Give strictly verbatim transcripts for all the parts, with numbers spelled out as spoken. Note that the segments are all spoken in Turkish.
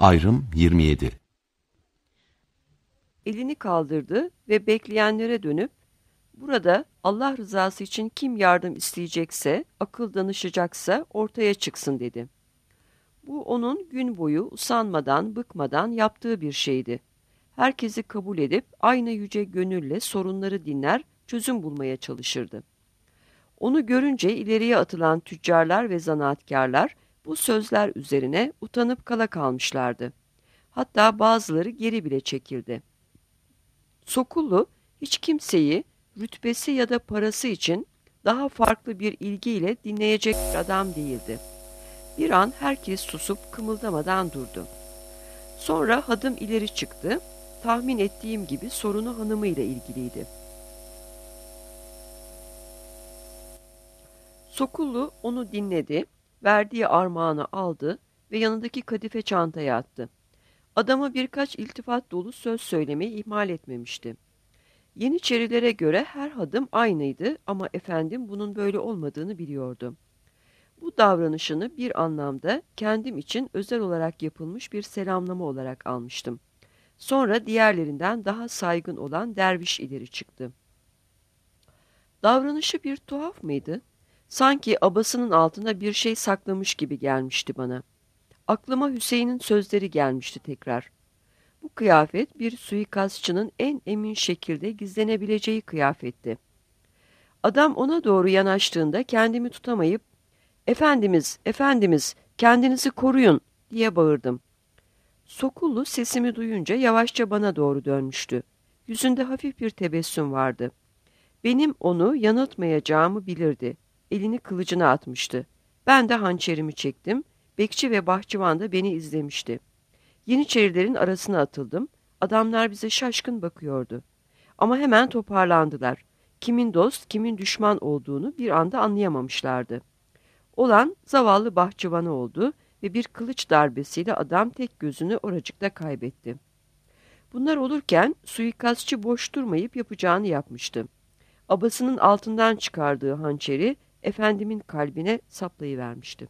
Ayrım yirmi yedi. Elini kaldırdı ve bekleyenlere dönüp, "Burada Allah rızası için kim yardım isteyecekse, akıl danışacaksa ortaya çıksın," dedi. Bu onun gün boyu usanmadan, bıkmadan yaptığı bir şeydi. Herkesi kabul edip aynı yüce gönülle sorunları dinler, çözüm bulmaya çalışırdı. Onu görünce ileriye atılan tüccarlar ve zanaatkarlar bu sözler üzerine utanıp kala kalmışlardı. Hatta bazıları geri bile çekildi. Sokullu hiç kimseyi rütbesi ya da parası için daha farklı bir ilgiyle dinleyecek bir adam değildi. Bir an herkes susup kımıldamadan durdu. Sonra hadım ileri çıktı. Tahmin ettiğim gibi sorunu hanımıyla ilgiliydi. Sokullu onu dinledi, verdiği armağanı aldı ve yanındaki kadife çantaya attı. Adama birkaç iltifat dolu söz söylemeyi ihmal etmemişti. Yeniçerilere göre her hadım aynıydı ama efendim bunun böyle olmadığını biliyordu. Bu davranışını bir anlamda kendim için özel olarak yapılmış bir selamlama olarak almıştım. Sonra diğerlerinden daha saygın olan derviş ileri çıktı. Davranışı bir tuhaf mıydı? Sanki abasının altında bir şey saklamış gibi gelmişti bana. Aklıma Hüseyin'in sözleri gelmişti tekrar. Bu kıyafet bir suikastçının en emin şekilde gizlenebileceği kıyafetti. Adam ona doğru yanaştığında kendimi tutamayıp, "Efendimiz, efendimiz, kendinizi koruyun," diye bağırdım. Sokullu sesimi duyunca yavaşça bana doğru dönmüştü. Yüzünde hafif bir tebessüm vardı. Benim onu yanıltmayacağımı bilirdi. Elini kılıcına atmıştı. Ben de hançerimi çektim. Bekçi ve bahçıvan da beni izlemişti. Yeniçerilerin arasına atıldım. Adamlar bize şaşkın bakıyordu. Ama hemen toparlandılar. Kimin dost, kimin düşman olduğunu bir anda anlayamamışlardı. Olan zavallı bahçıvanı oldu ve bir kılıç darbesiyle adam tek gözünü oracıkta kaybetti. Bunlar olurken suikastçı boş durmayıp yapacağını yapmıştı. Abasının altından çıkardığı hançeri efendimin kalbine saplayıvermişti.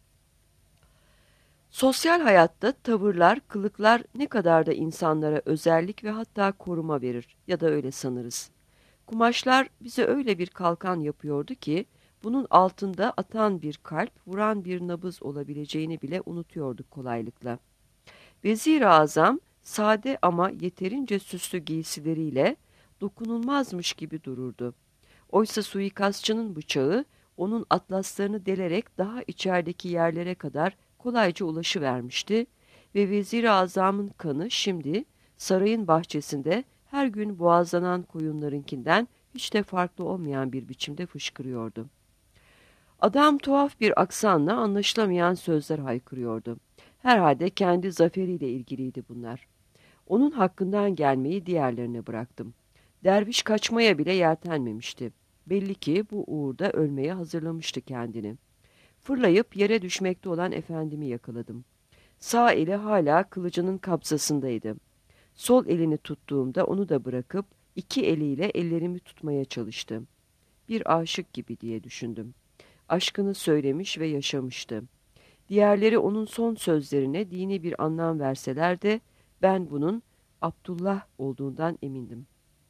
Sosyal hayatta tavırlar, kılıklar ne kadar da insanlara özellik ve hatta koruma verir ya da öyle sanırız. Kumaşlar bize öyle bir kalkan yapıyordu ki bunun altında atan bir kalp, vuran bir nabız olabileceğini bile unutuyorduk kolaylıkla. Vezir-i Azam sade ama yeterince süslü giysileriyle dokunulmazmış gibi dururdu. Oysa suikastçının bıçağı onun atlaslarını delerek daha içerideki yerlere kadar kolayca ulaşıvermişti ve Vezir-i Azam'ın kanı şimdi sarayın bahçesinde her gün boğazlanan koyunlarınkinden hiç de farklı olmayan bir biçimde fışkırıyordu. Adam tuhaf bir aksanla anlaşılamayan sözler haykırıyordu. Herhalde kendi zaferiyle ilgiliydi bunlar. Onun hakkından gelmeyi diğerlerine bıraktım. Derviş kaçmaya bile yeltenmemişti. Belli ki bu uğurda ölmeye hazırlamıştı kendini. Fırlayıp yere düşmekte olan efendimi yakaladım. Sağ eli hala kılıcının kabzasındaydı. Sol elini tuttuğumda onu da bırakıp iki eliyle ellerimi tutmaya çalıştı. Bir aşık gibi diye düşündüm. Aşkını söylemiş ve yaşamıştı. Diğerleri onun son sözlerine dini bir anlam verseler de ben bunun Abdullah olduğundan emindim.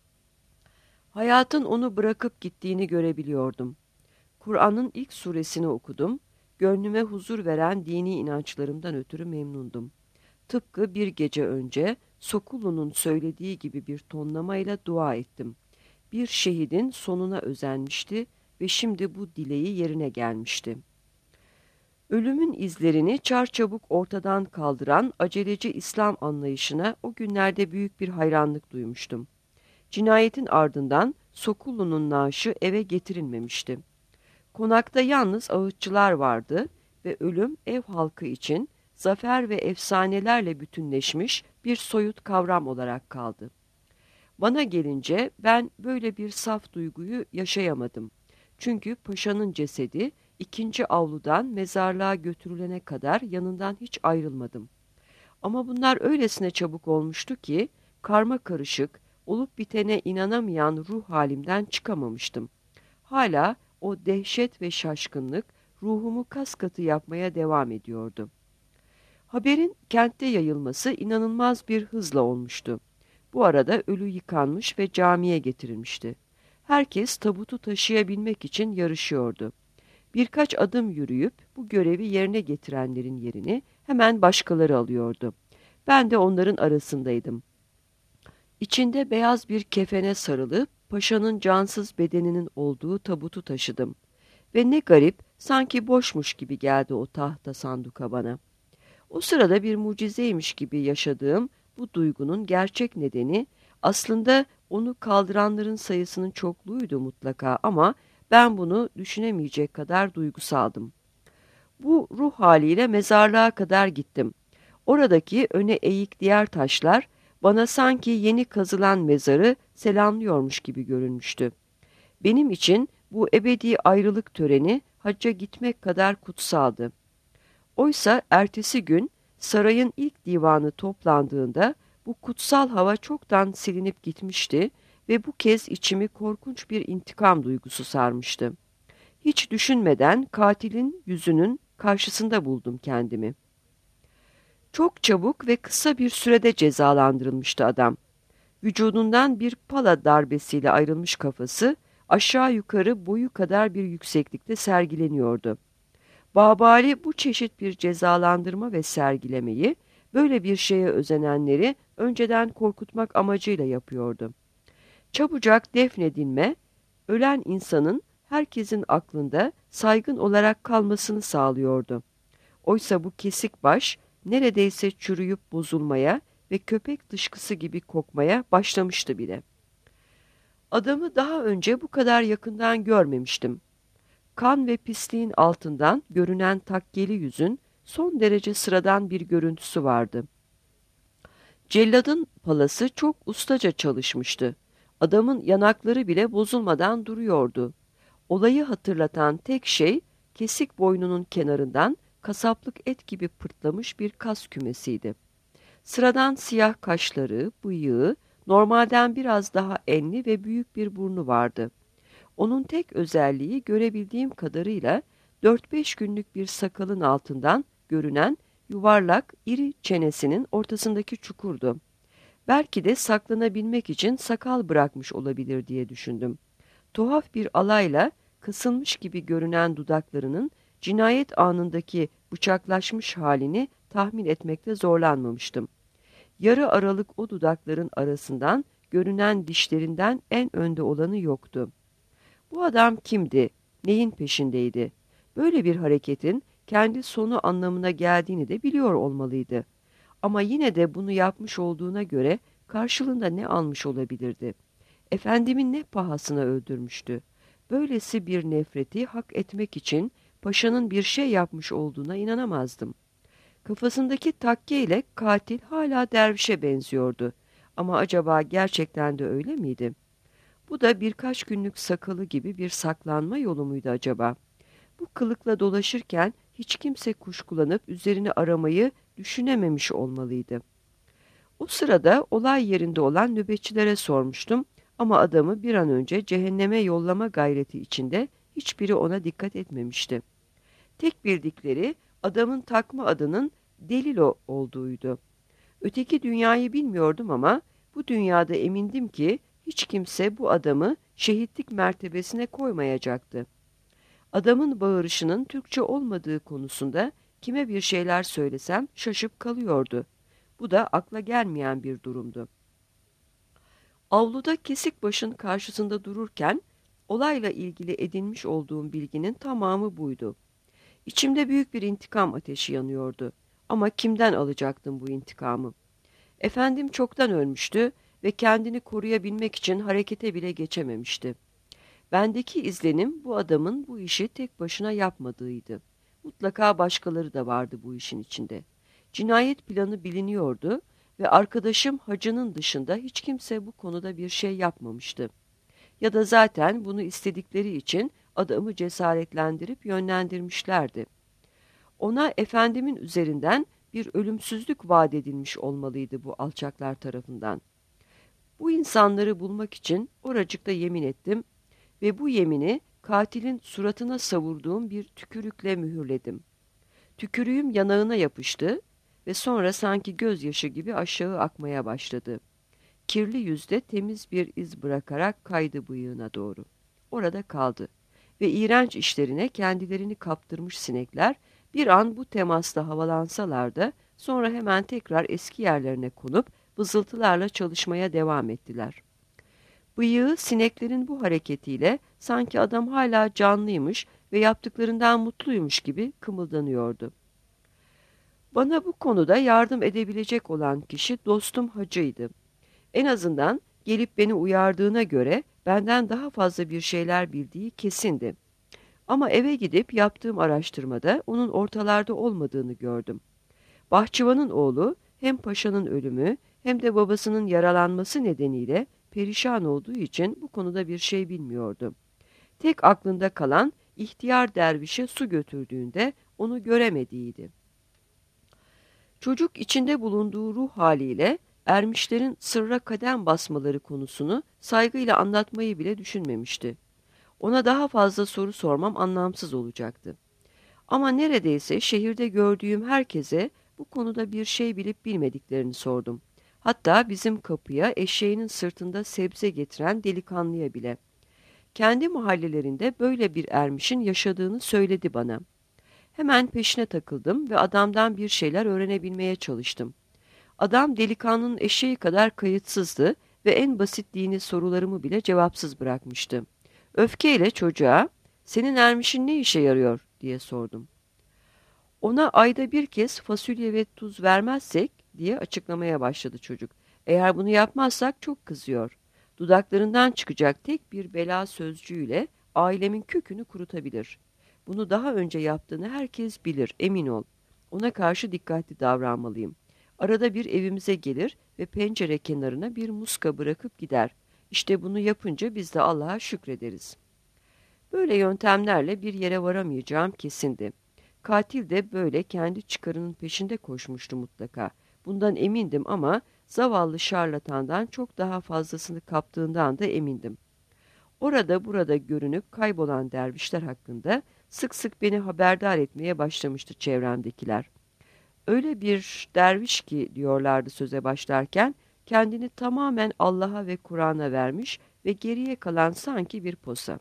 Hayatın onu bırakıp gittiğini görebiliyordum. Kur'an'ın ilk suresini okudum. Gönlüme huzur veren dini inançlarımdan ötürü memnundum. Tıpkı bir gece önce Sokullu'nun söylediği gibi bir tonlamayla dua ettim. Bir şehidin sonuna özenmişti ve şimdi bu dileği yerine gelmişti. Ölümün izlerini çarçabuk ortadan kaldıran aceleci İslam anlayışına o günlerde büyük bir hayranlık duymuştum. Cinayetin ardından Sokullu'nun naaşı eve getirilmemişti. Konakta yalnız ağıtçılar vardı ve ölüm ev halkı için zafer ve efsanelerle bütünleşmiş bir soyut kavram olarak kaldı. Bana gelince ben böyle bir saf duyguyu yaşayamadım. Çünkü paşanın cesedi ikinci avludan mezarlığa götürülene kadar yanından hiç ayrılmadım. Ama bunlar öylesine çabuk olmuştu ki karma karışık, olup bitene inanamayan ruh halimden çıkamamıştım. Hala o dehşet ve şaşkınlık ruhumu kas katı yapmaya devam ediyordu. Haberin kentte yayılması inanılmaz bir hızla olmuştu. Bu arada ölü yıkanmış ve camiye getirilmişti. Herkes tabutu taşıyabilmek için yarışıyordu. Birkaç adım yürüyüp bu görevi yerine getirenlerin yerini hemen başkaları alıyordu. Ben de onların arasındaydım. İçinde beyaz bir kefene sarılı, paşanın cansız bedeninin olduğu tabutu taşıdım. Ve ne garip, sanki boşmuş gibi geldi o tahta sanduka bana. O sırada bir mucizeymiş gibi yaşadığım bu duygunun gerçek nedeni aslında onu kaldıranların sayısının çokluğuydu mutlaka ama ben bunu düşünemeyecek kadar duygusaldım. Bu ruh haliyle mezarlığa kadar gittim. Oradaki öne eğik diğer taşlar bana sanki yeni kazılan mezarı selamlıyormuş gibi görünmüştü. Benim için bu ebedi ayrılık töreni hacca gitmek kadar kutsaldı. Oysa ertesi gün sarayın ilk divanı toplandığında bu kutsal hava çoktan silinip gitmişti ve bu kez içimi korkunç bir intikam duygusu sarmıştı. Hiç düşünmeden katilin yüzünün karşısında buldum kendimi. Çok çabuk ve kısa bir sürede cezalandırılmıştı adam. Vücudundan bir pala darbesiyle ayrılmış kafası aşağı yukarı boyu kadar bir yükseklikte sergileniyordu. Babali bu çeşit bir cezalandırma ve sergilemeyi böyle bir şeye özenenleri önceden korkutmak amacıyla yapıyordu. Çabucak defnedilme, ölen insanın herkesin aklında saygın olarak kalmasını sağlıyordu. Oysa bu kesik baş neredeyse çürüyüp bozulmaya ve köpek dışkısı gibi kokmaya başlamıştı bile. Adamı daha önce bu kadar yakından görmemiştim. Kan ve pisliğin altından görünen takkeli yüzün son derece sıradan bir görüntüsü vardı. Celladın palası çok ustaca çalışmıştı. Adamın yanakları bile bozulmadan duruyordu. Olayı hatırlatan tek şey kesik boynunun kenarından kasaplık et gibi pırtlamış bir kas kümesiydi. Sıradan siyah kaşları, bıyığı, normalden biraz daha enli ve büyük bir burnu vardı. Onun tek özelliği görebildiğim kadarıyla dört beş günlük bir sakalın altından görünen yuvarlak, iri çenesinin ortasındaki çukurdu. Belki de saklanabilmek için sakal bırakmış olabilir diye düşündüm. Tuhaf bir alayla kısılmış gibi görünen dudaklarının cinayet anındaki bıçaklaşmış halini tahmin etmekte zorlanmamıştım. Yarı aralık o dudakların arasından görünen dişlerinden en önde olanı yoktu. Bu adam kimdi? Neyin peşindeydi? Böyle bir hareketin kendi sonu anlamına geldiğini de biliyor olmalıydı. Ama yine de bunu yapmış olduğuna göre karşılığında ne almış olabilirdi? Efendimin ne pahasına öldürmüştü? Böylesi bir nefreti hak etmek için paşanın bir şey yapmış olduğuna inanamazdım. Kafasındaki takke ile katil hala dervişe benziyordu. Ama acaba gerçekten de öyle miydi? Bu da birkaç günlük sakalı gibi bir saklanma yolu muydu acaba? Bu kılıkla dolaşırken hiç kimse kuşkulanıp üzerini aramayı düşünememiş olmalıydı. O sırada olay yerinde olan nöbetçilere sormuştum ama adamı bir an önce cehenneme yollama gayreti içinde hiçbiri ona dikkat etmemişti. Tek bildikleri adamın takma adının Delilo olduğuydu. Öteki dünyayı bilmiyordum ama bu dünyada emindim ki hiç kimse bu adamı şehitlik mertebesine koymayacaktı. Adamın bağırışının Türkçe olmadığı konusunda kime bir şeyler söylesem şaşıp kalıyordu. Bu da akla gelmeyen bir durumdu. Avluda kesik başın karşısında dururken olayla ilgili edinmiş olduğum bilginin tamamı buydu. İçimde büyük bir intikam ateşi yanıyordu. Ama kimden alacaktım bu intikamı? Efendim çoktan ölmüştü ve kendini koruyabilmek için harekete bile geçememişti. Bendeki izlenim bu adamın bu işi tek başına yapmadığıydı. Mutlaka başkaları da vardı bu işin içinde. Cinayet planı biliniyordu ve arkadaşım Hacı'nın dışında hiç kimse bu konuda bir şey yapmamıştı. Ya da zaten bunu istedikleri için adamı cesaretlendirip yönlendirmişlerdi. Ona efendimin üzerinden bir ölümsüzlük vaat edilmiş olmalıydı bu alçaklar tarafından. Bu insanları bulmak için oracıkta yemin ettim ve bu yemini katilin suratına savurduğum bir tükürükle mühürledim. Tükürüğüm yanağına yapıştı ve sonra sanki gözyaşı gibi aşağı akmaya başladı. Kirli yüzde temiz bir iz bırakarak kaydı bıyığına doğru. Orada kaldı ve iğrenç işlerine kendilerini kaptırmış sinekler bir an bu temasla havalansalar da sonra hemen tekrar eski yerlerine konup vızıltılarla çalışmaya devam ettiler. Bıyığı sineklerin bu hareketiyle sanki adam hala canlıymış ve yaptıklarından mutluymuş gibi kımıldanıyordu. Bana bu konuda yardım edebilecek olan kişi dostum Hacı'ydı. En azından gelip beni uyardığına göre benden daha fazla bir şeyler bildiği kesindi. Ama eve gidip yaptığım araştırmada onun ortalarda olmadığını gördüm. Bahçıvanın oğlu hem paşanın ölümü hem de babasının yaralanması nedeniyle perişan olduğu için bu konuda bir şey bilmiyordu. Tek aklında kalan ihtiyar dervişe su götürdüğünde onu göremediğiydi. Çocuk içinde bulunduğu ruh haliyle ermişlerin sırra kadem basmaları konusunu saygıyla anlatmayı bile düşünmemişti. Ona daha fazla soru sormam anlamsız olacaktı. Ama neredeyse şehirde gördüğüm herkese bu konuda bir şey bilip bilmediklerini sordum. Hatta bizim kapıya eşeğinin sırtında sebze getiren delikanlıya bile. Kendi mahallelerinde böyle bir ermişin yaşadığını söyledi bana. Hemen peşine takıldım ve adamdan bir şeyler öğrenebilmeye çalıştım. Adam delikanlının eşeği kadar kayıtsızdı ve en basit dini sorularımı bile cevapsız bırakmıştı. Öfkeyle çocuğa, "Senin ermişin ne işe yarıyor?" diye sordum. "Ona ayda bir kez fasulye ve tuz vermezsek," diye açıklamaya başladı çocuk. "Eğer bunu yapmazsak çok kızıyor. Dudaklarından çıkacak tek bir bela sözcüğüyle ailemin kökünü kurutabilir. Bunu daha önce yaptığını herkes bilir, emin ol. Ona karşı dikkatli davranmalıyım. Arada bir evimize gelir ve pencere kenarına bir muska bırakıp gider. İşte bunu yapınca biz de Allah'a şükrederiz." Böyle yöntemlerle bir yere varamayacağım kesindi. Katil de böyle kendi çıkarının peşinde koşmuştu mutlaka. Bundan emindim ama zavallı şarlatandan çok daha fazlasını kaptığından da emindim. Orada burada görünüp kaybolan dervişler hakkında sık sık beni haberdar etmeye başlamıştı çevremdekiler. Öyle bir derviş ki diyorlardı söze başlarken, kendini tamamen Allah'a ve Kur'an'a vermiş ve geriye kalan sanki bir posa.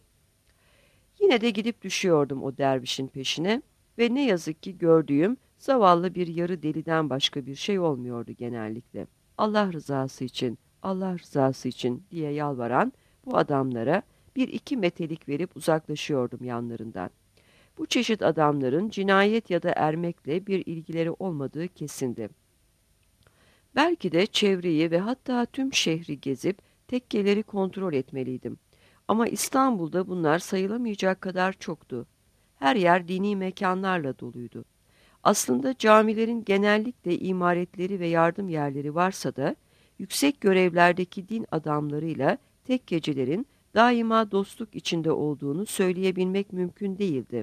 Yine de gidip düşüyordum o dervişin peşine ve ne yazık ki gördüğüm zavallı bir yarı deliden başka bir şey olmuyordu genellikle. Allah rızası için, Allah rızası için diye yalvaran bu adamlara bir iki metelik verip uzaklaşıyordum yanlarından. Bu çeşit adamların cinayet ya da ermekle bir ilgileri olmadığı kesindi. Belki de çevreyi ve hatta tüm şehri gezip tekkeleri kontrol etmeliydim. Ama İstanbul'da bunlar sayılamayacak kadar çoktu. Her yer dini mekanlarla doluydu. Aslında camilerin genellikle imaretleri ve yardım yerleri varsa da yüksek görevlerdeki din adamlarıyla tekkecilerin daima dostluk içinde olduğunu söyleyebilmek mümkün değildi.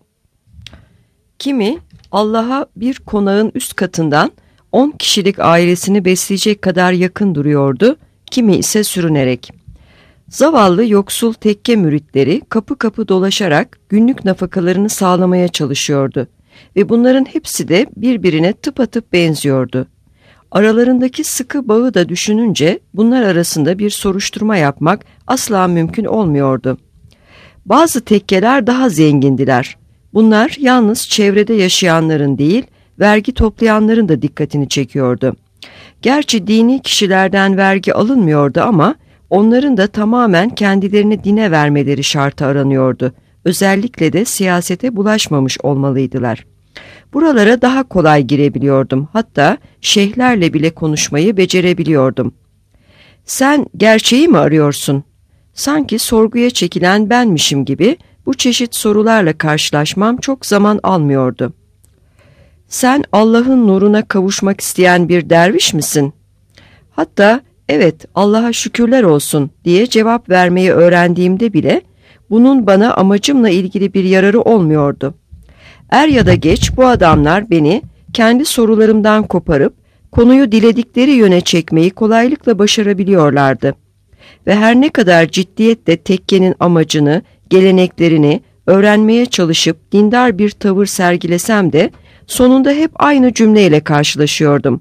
Kimi Allah'a bir konağın üst katından on kişilik ailesini besleyecek kadar yakın duruyordu, kimi ise sürünerek. Zavallı yoksul tekke müritleri kapı kapı dolaşarak günlük nafakalarını sağlamaya çalışıyordu ve bunların hepsi de birbirine tıpatıp benziyordu. Aralarındaki sıkı bağı da düşününce bunlar arasında bir soruşturma yapmak asla mümkün olmuyordu. Bazı tekkeler daha zengindiler. Bunlar yalnız çevrede yaşayanların değil, vergi toplayanların da dikkatini çekiyordu. Gerçi dini kişilerden vergi alınmıyordu ama onların da tamamen kendilerini dine vermeleri şartı aranıyordu. Özellikle de siyasete bulaşmamış olmalıydılar. Buralara daha kolay girebiliyordum. Hatta şeyhlerle bile konuşmayı becerebiliyordum. "Sen gerçeği mi arıyorsun?" Sanki sorguya çekilen benmişim gibi bu çeşit sorularla karşılaşmam çok zaman almıyordu. "Sen Allah'ın nuruna kavuşmak isteyen bir derviş misin?" Hatta "Evet, Allah'a şükürler olsun" diye cevap vermeyi öğrendiğimde bile bunun bana amacımla ilgili bir yararı olmuyordu. Er ya da geç bu adamlar beni kendi sorularımdan koparıp konuyu diledikleri yöne çekmeyi kolaylıkla başarabiliyorlardı. Ve her ne kadar ciddiyetle tekkenin amacını, geleneklerini öğrenmeye çalışıp dindar bir tavır sergilesem de sonunda hep aynı cümleyle karşılaşıyordum.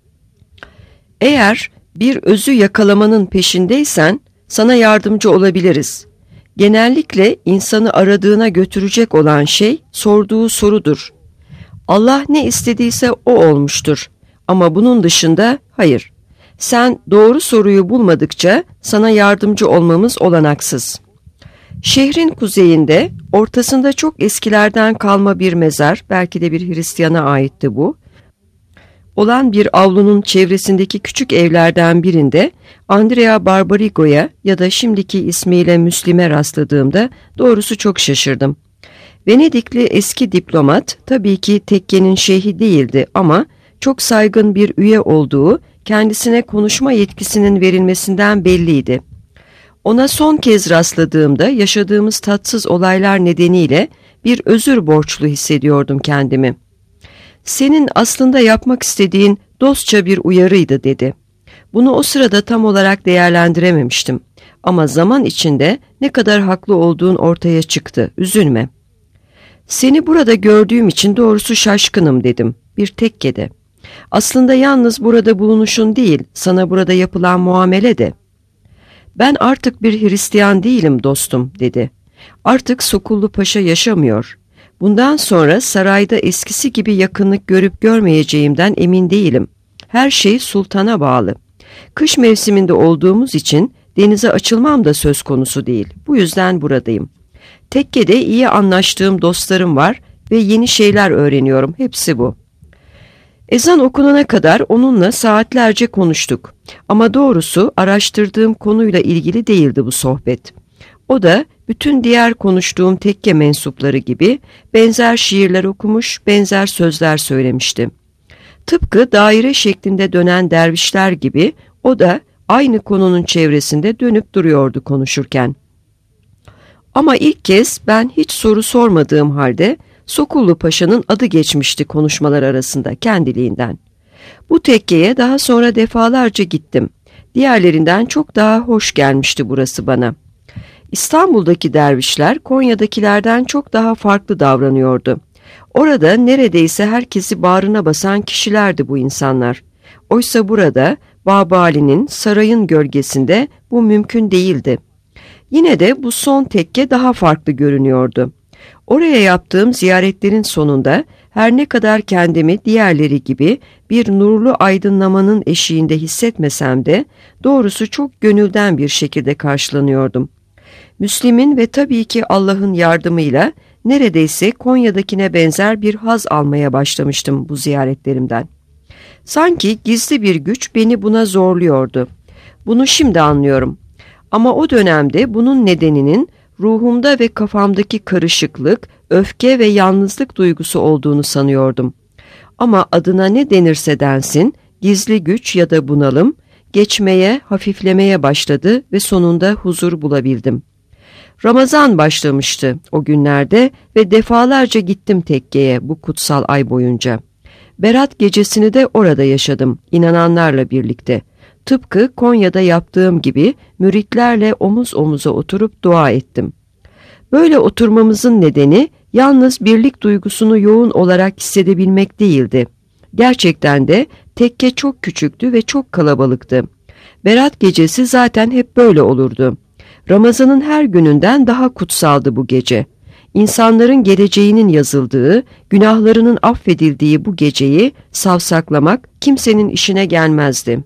Eğer bir özü yakalamanın peşindeysen sana yardımcı olabiliriz. Genellikle insanı aradığına götürecek olan şey sorduğu sorudur. Allah ne istediyse o olmuştur. Ama bunun dışında hayır. Sen doğru soruyu bulmadıkça sana yardımcı olmamız olanaksız. Şehrin kuzeyinde, ortasında çok eskilerden kalma bir mezar, belki de bir Hristiyana aitti bu, olan bir avlunun çevresindeki küçük evlerden birinde Andrea Barbarigo'ya ya da şimdiki ismiyle Müslim'e rastladığımda doğrusu çok şaşırdım. Venedikli eski diplomat tabii ki tekkenin şeyhi değildi ama çok saygın bir üye olduğu, kendisine konuşma yetkisinin verilmesinden belliydi. Ona son kez rastladığımda yaşadığımız tatsız olaylar nedeniyle bir özür borçlu hissediyordum kendimi. "Senin aslında yapmak istediğin dostça bir uyarıydı," dedi. Bunu o sırada tam olarak değerlendirememiştim. Ama zaman içinde ne kadar haklı olduğun ortaya çıktı. Üzülme. "Seni burada gördüğüm için doğrusu şaşkınım," dedim. Bir tekkede. "Aslında yalnız burada bulunuşun değil, sana burada yapılan muamele de." "Ben artık bir Hristiyan değilim dostum," dedi. "Artık Sokullu Paşa yaşamıyor. Bundan sonra sarayda eskisi gibi yakınlık görüp görmeyeceğimden emin değilim. Her şey sultana bağlı. Kış mevsiminde olduğumuz için denize açılmam da söz konusu değil. Bu yüzden buradayım. Tekkede iyi anlaştığım dostlarım var ve yeni şeyler öğreniyorum. Hepsi bu." Ezan okunana kadar onunla saatlerce konuştuk. Ama doğrusu araştırdığım konuyla ilgili değildi bu sohbet. O da bütün diğer konuştuğum tekke mensupları gibi benzer şiirler okumuş, benzer sözler söylemişti. Tıpkı daire şeklinde dönen dervişler gibi o da aynı konunun çevresinde dönüp duruyordu konuşurken. Ama ilk kez ben hiç soru sormadığım halde Sokullu Paşa'nın adı geçmişti konuşmalar arasında kendiliğinden. Bu tekkeye daha sonra defalarca gittim. Diğerlerinden çok daha hoş gelmişti burası bana. İstanbul'daki dervişler Konya'dakilerden çok daha farklı davranıyordu. Orada neredeyse herkesi bağrına basan kişilerdi bu insanlar. Oysa burada Babali'nin sarayın gölgesinde bu mümkün değildi. Yine de bu son tekke daha farklı görünüyordu. Oraya yaptığım ziyaretlerin sonunda her ne kadar kendimi diğerleri gibi bir nurlu aydınlamanın eşiğinde hissetmesem de doğrusu çok gönülden bir şekilde karşılanıyordum. Müslim'in ve tabii ki Allah'ın yardımıyla neredeyse Konya'dakine benzer bir haz almaya başlamıştım bu ziyaretlerimden. Sanki gizli bir güç beni buna zorluyordu. Bunu şimdi anlıyorum. Ama o dönemde bunun nedeninin ruhumda ve kafamdaki karışıklık, öfke ve yalnızlık duygusu olduğunu sanıyordum. Ama adına ne denirse densin, gizli güç ya da bunalım, geçmeye, hafiflemeye başladı ve sonunda huzur bulabildim. Ramazan başlamıştı o günlerde ve defalarca gittim tekkeye bu kutsal ay boyunca. Berat gecesini de orada yaşadım, inananlarla birlikte. Tıpkı Konya'da yaptığım gibi müritlerle omuz omuza oturup dua ettim. Böyle oturmamızın nedeni yalnız birlik duygusunu yoğun olarak hissedebilmek değildi. Gerçekten de tekke çok küçüktü ve çok kalabalıktı. Berat gecesi zaten hep böyle olurdu. Ramazan'ın her gününden daha kutsaldı bu gece. İnsanların geleceğinin yazıldığı, günahlarının affedildiği bu geceyi savsaklamak kimsenin işine gelmezdi.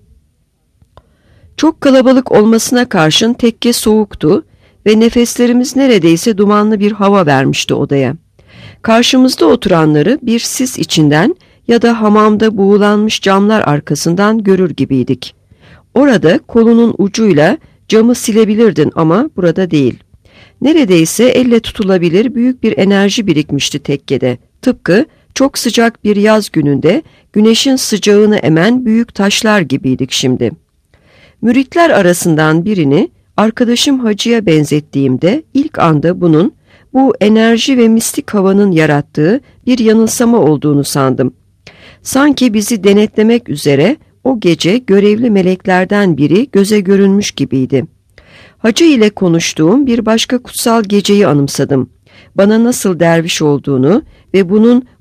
Çok kalabalık olmasına karşın tekke soğuktu ve nefeslerimiz neredeyse dumanlı bir hava vermişti odaya. Karşımızda oturanları bir sis içinden ya da hamamda buğulanmış camlar arkasından görür gibiydik. Orada kolunun ucuyla camı silebilirdin ama burada değil. Neredeyse elle tutulabilir büyük bir enerji birikmişti tekkede. Tıpkı çok sıcak bir yaz gününde güneşin sıcağını emen büyük taşlar gibiydik şimdi. Müritler arasından birini arkadaşım Hacı'ya benzettiğimde ilk anda bunun bu enerji ve mistik havanın yarattığı bir yanılsama olduğunu sandım. Sanki bizi denetlemek üzere o gece görevli meleklerden biri göze görünmüş gibiydi. Hacı ile konuştuğum bir başka kutsal geceyi anımsadım. Bana nasıl derviş olduğunu ve bunun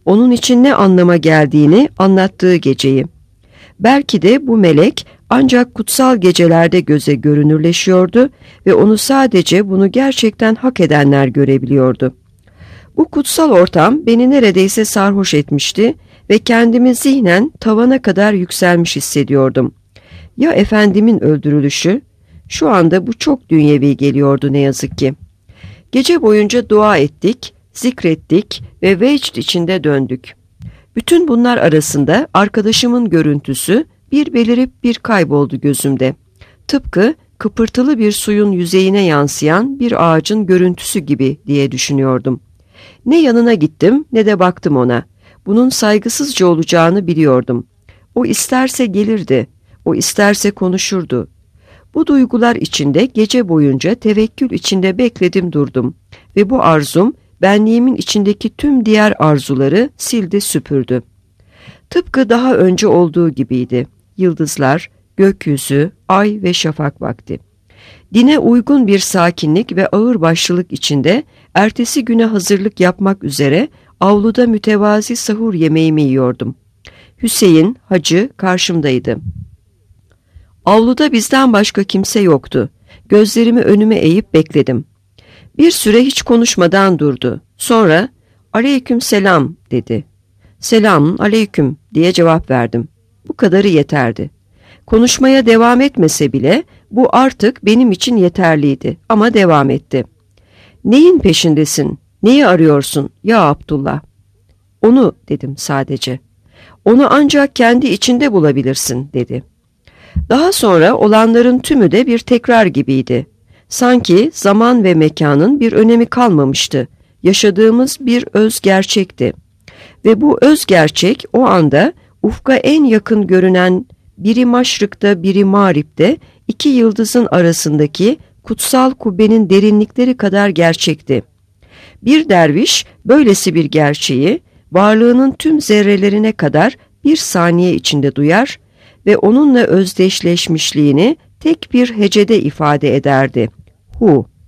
onun için ne anlama geldiğini anlattığı geceyi. Belki de bu melek ancak kutsal gecelerde göze görünürleşiyordu ve onu sadece bunu gerçekten hak edenler görebiliyordu. Bu kutsal ortam beni neredeyse sarhoş etmişti ve kendimi zihnen tavana kadar yükselmiş hissediyordum. Ya efendimin öldürülüşü? Şu anda bu çok dünyevi geliyordu ne yazık ki. Gece boyunca dua ettik, zikrettik ve vecd içinde döndük. Bütün bunlar arasında arkadaşımın görüntüsü bir belirip bir kayboldu gözümde. Tıpkı kıpırtılı bir suyun yüzeyine yansıyan bir ağacın görüntüsü gibi diye düşünüyordum. Ne yanına gittim ne de baktım ona. Bunun saygısızca olacağını biliyordum. O isterse gelirdi, o isterse konuşurdu. Bu duygular içinde gece boyunca tevekkül içinde bekledim durdum ve bu arzum benliğimin içindeki tüm diğer arzuları sildi süpürdü. Tıpkı daha önce olduğu gibiydi. Yıldızlar, gökyüzü, ay ve şafak vakti. Dine uygun bir sakinlik ve ağırbaşlılık içinde ertesi güne hazırlık yapmak üzere avluda mütevazi sahur yemeğimi yiyordum. Hüseyin, hacı karşımdaydı. Avluda bizden başka kimse yoktu. Gözlerimi önüme eğip bekledim. Bir süre hiç konuşmadan durdu. Sonra "Aleyküm selam" dedi. "Selamun aleyküm" diye cevap verdim. Bu kadarı yeterdi. Konuşmaya devam etmese bile bu artık benim için yeterliydi ama devam etti. "Neyin peşindesin? Neyi arıyorsun ya Abdullah?" "Onu" dedim sadece. "Onu ancak kendi içinde bulabilirsin" dedi. Daha sonra olanların tümü de bir tekrar gibiydi. Sanki zaman ve mekanın bir önemi kalmamıştı. Yaşadığımız bir öz gerçekti. Ve bu öz gerçek o anda ufka en yakın görünen biri maşrıkta biri mağripte iki yıldızın arasındaki kutsal kubbenin derinlikleri kadar gerçekti. Bir derviş böylesi bir gerçeği varlığının tüm zerrelerine kadar bir saniye içinde duyar ve onunla özdeşleşmişliğini tek bir hecede ifade ederdi. Hu.